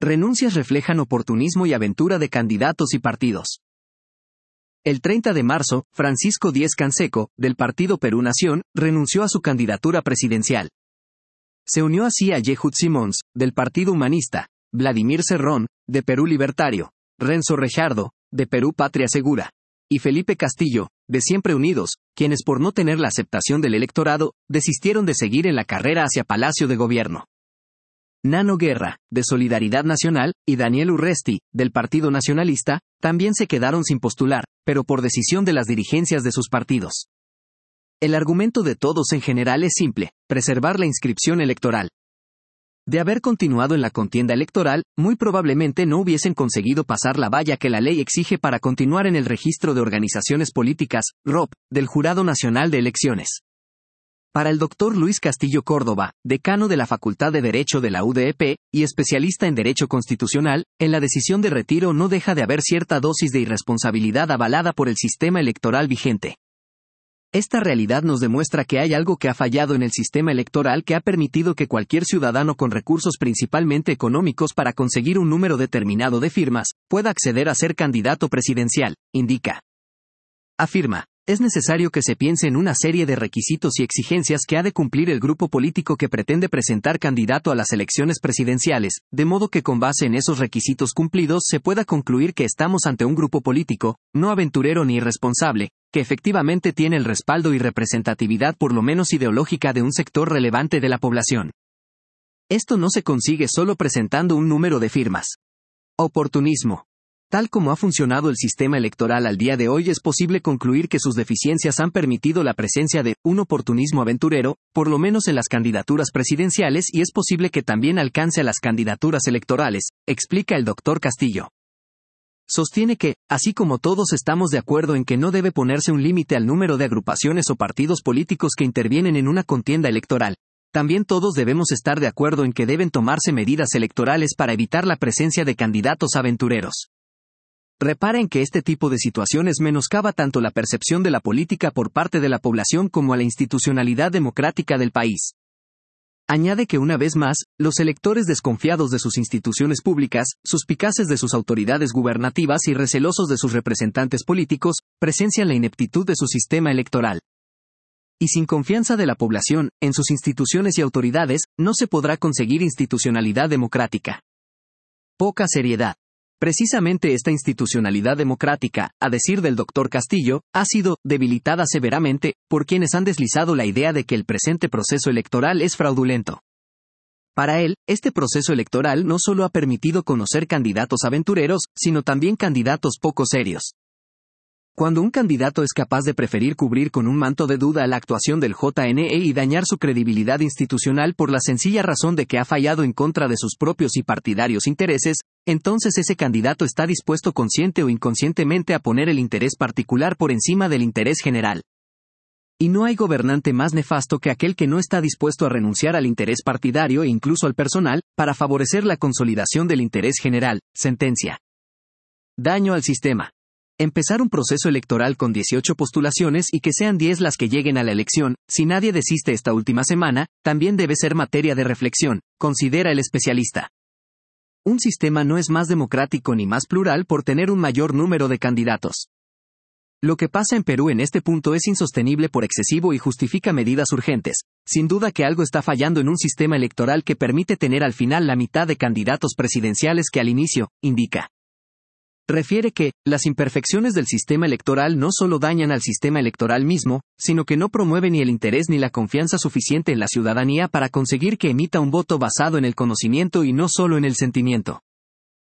Renuncias reflejan oportunismo y aventura de candidatos y partidos. El 30 de marzo, Francisco Díez-Canseco, del partido Perú Nación, renunció a su candidatura presidencial. Se unió así a Yehud Simons, del Partido Humanista, Vladimir Cerrón, de Perú Libertario, Renzo Rejardo, de Perú Patria Segura, y Felipe Castillo, de Siempre Unidos, quienes por no tener la aceptación del electorado, desistieron de seguir en la carrera hacia Palacio de Gobierno. Nano Guerra, de Solidaridad Nacional, y Daniel Urresti, del Partido Nacionalista, también se quedaron sin postular, pero por decisión de las dirigencias de sus partidos. El argumento de todos en general es simple: preservar la inscripción electoral. De haber continuado en la contienda electoral, muy probablemente no hubiesen conseguido pasar la valla que la ley exige para continuar en el registro de organizaciones políticas, ROP, del Jurado Nacional de Elecciones. Para el doctor Luis Castillo Córdoba, decano de la Facultad de Derecho de la UDEP, y especialista en Derecho Constitucional, en la decisión de retiro no deja de haber cierta dosis de irresponsabilidad avalada por el sistema electoral vigente. Esta realidad nos demuestra que hay algo que ha fallado en el sistema electoral que ha permitido que cualquier ciudadano con recursos principalmente económicos para conseguir un número determinado de firmas, pueda acceder a ser candidato presidencial, indica. Afirma: es necesario que se piense en una serie de requisitos y exigencias que ha de cumplir el grupo político que pretende presentar candidato a las elecciones presidenciales, de modo que con base en esos requisitos cumplidos se pueda concluir que estamos ante un grupo político, no aventurero ni irresponsable, que efectivamente tiene el respaldo y representatividad por lo menos ideológica de un sector relevante de la población. Esto no se consigue solo presentando un número de firmas. Oportunismo. Tal como ha funcionado el sistema electoral al día de hoy, es posible concluir que sus deficiencias han permitido la presencia de un oportunismo aventurero, por lo menos en las candidaturas presidenciales, y es posible que también alcance a las candidaturas electorales, explica el doctor Castillo. Sostiene que, así como todos estamos de acuerdo en que no debe ponerse un límite al número de agrupaciones o partidos políticos que intervienen en una contienda electoral, también todos debemos estar de acuerdo en que deben tomarse medidas electorales para evitar la presencia de candidatos aventureros. Repara en que este tipo de situaciones menoscaba tanto la percepción de la política por parte de la población como a la institucionalidad democrática del país. Añade que una vez más, los electores desconfiados de sus instituciones públicas, suspicaces de sus autoridades gubernativas y recelosos de sus representantes políticos, presencian la ineptitud de su sistema electoral. Y sin confianza de la población, en sus instituciones y autoridades, no se podrá conseguir institucionalidad democrática. Poca seriedad. Precisamente esta institucionalidad democrática, a decir del doctor Castillo, ha sido debilitada severamente por quienes han deslizado la idea de que el presente proceso electoral es fraudulento. Para él, este proceso electoral no solo ha permitido conocer candidatos aventureros, sino también candidatos poco serios. Cuando un candidato es capaz de preferir cubrir con un manto de duda la actuación del JNE y dañar su credibilidad institucional por la sencilla razón de que ha fallado en contra de sus propios y partidarios intereses, entonces ese candidato está dispuesto consciente o inconscientemente a poner el interés particular por encima del interés general. Y no hay gobernante más nefasto que aquel que no está dispuesto a renunciar al interés partidario e incluso al personal, para favorecer la consolidación del interés general, sentencia. Daño al sistema. Empezar un proceso electoral con 18 postulaciones y que sean 10 las que lleguen a la elección, si nadie desiste esta última semana, también debe ser materia de reflexión, considera el especialista. Un sistema no es más democrático ni más plural por tener un mayor número de candidatos. Lo que pasa en Perú en este punto es insostenible por excesivo y justifica medidas urgentes. Sin duda que algo está fallando en un sistema electoral que permite tener al final la mitad de candidatos presidenciales que al inicio, indica. Refiere que, las imperfecciones del sistema electoral no solo dañan al sistema electoral mismo, sino que no promueve ni el interés ni la confianza suficiente en la ciudadanía para conseguir que emita un voto basado en el conocimiento y no solo en el sentimiento.